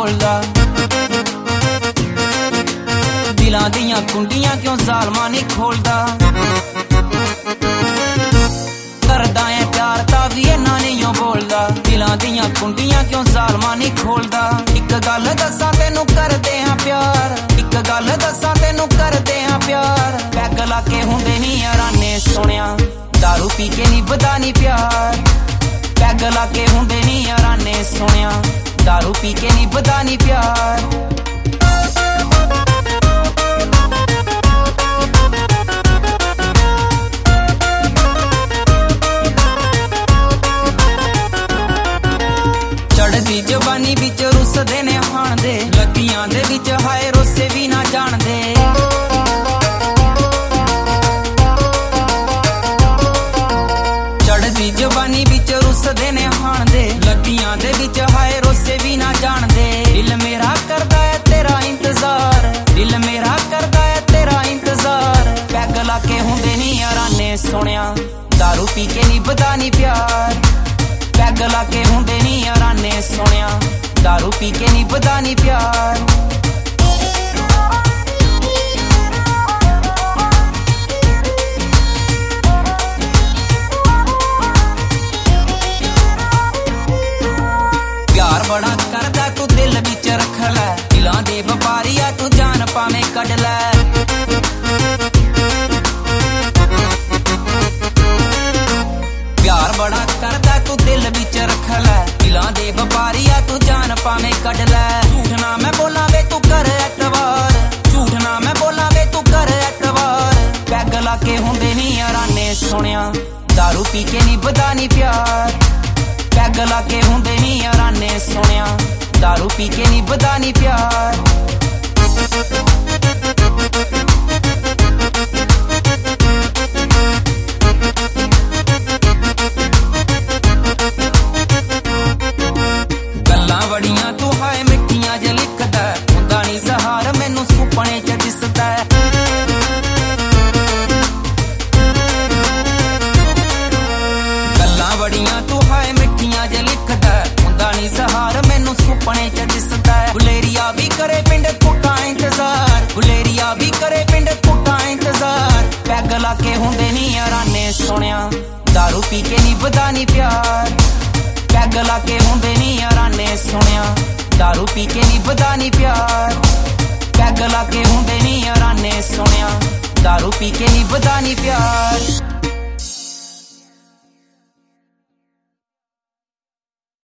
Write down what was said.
बोलदा। दिलां दियां कुंडियां क्यों जालमा नहीं खोलदा। करदा है प्यार ता भी इन्ना नहीं बोलदा। दिलां दियां कुंडियां क्यों जालमा नहीं खोलदा। इक गल दसां तेनू करदे हां प्यार, इक गल दसां तेनू करदे हां प्यार। पैग लाके हुंदे नी याराने सोनिया, दारू पी के नहीं बदा नी प्यार। पैग लाके हुंदे नी याराने सोनिया, दारू पी के नहीं बदा नी प्यार। चढ़दी जवानी बिच रुसदे ने हाण दे, लगियां दे बिच हाय रोसे भी ना जानदे। चढ़दी जवानी बिच रुसदे ने हाण दे, लगियां दे बिच हाय रोसे भी ना जानदे। दिल मेरा करदा है तेरा इंतजार, दिल मेरा करदा है तेरा इंतजार। पैग लाके हुंदे नी याराने सोनिया, दारू पी के नहीं बदा नी प्यार। पैग लाके हुंदे नी याराने सोनिया, दारू पी के नहीं बदा नी प्यार। प्यार बड़ा करदा तू दिल विच रख लै, दिलां दे व्यापारिया तू जान पावे कढ लै। प्यार बड़ा करदा तू दिल विच रख लै, दिलां दे व्यापारिया तू जान पावे कढ लै। झूठ ना मैं बोला वे तू कर एतवार, झूठ ना मैं बोला वे तू कर एतवार। पैग लाके हुंदे नी याराने सोनिया, दारू पी के नहीं बदा नी प्यार। पैग लाके हुंदे नी याराने सोनिया, दारू पी के नहीं बदा नी प्यार। बड़ियां तू हाय मिठियां ज लिखदा, हुंदा नी सहार मैनू सुपने च दिसदा। गल्लां बड़ियां तू हाय मिठियां ज लिखदा, हुंदा नी सहार मैनू सुपने च दिसदा। गुलेरिया भी करे पिंड कुटा इंतजार, गुलेरिया भी करे पिंड कुटा इंतजार। पैग लाके हुंदे नी याराने सोनिया, दारू पी के नहीं बदा नी प्यार। पैग लाके हुंदे नी याराने सोनिया, दारू पी के नहीं बदा नी प्यार। पैग लाके हुंदे नी याराने सोनिया, दारू पी के नहीं बदा नी प्यार।